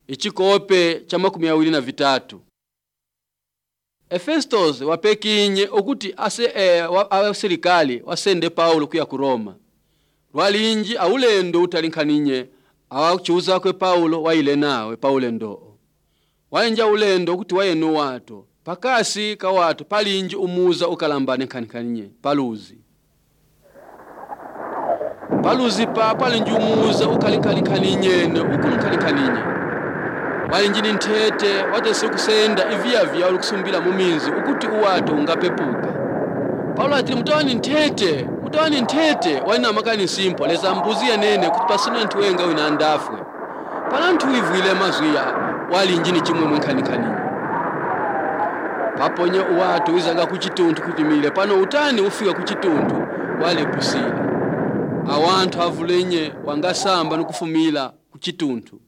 Ichikope cha 23. Festus wapekinye okuti abasilikali wasende Paulo kuya ku Roma. Lwalinji aulendo utalinkaninye awachuza kwe Paulo waile nawe Paulo ndo. Wainja ulendo okuti wayenu watu pakasi ka watu palinji umuza ukalambane nkaninye paluzi. Paluzi palinji umuza ukalinkaninye ukunkaninye. Walinji nintete watese kusenda ivia ulukusumbila muminzi ukuti uwatu ungapepuka. Paulo ati mutawani ntete walina makani simple leza mbuzi ya nene kuti pasino ntuwenga wina andafwe. Palantu ivwile mazuya walinji ni chimwe mwenkanikani. Paponye uwatu wizanga kuchituntu kutimile pano utani ufika kuchituntu wale pusila. Awantu havulenye wangasamba nukufumila kuchituntu.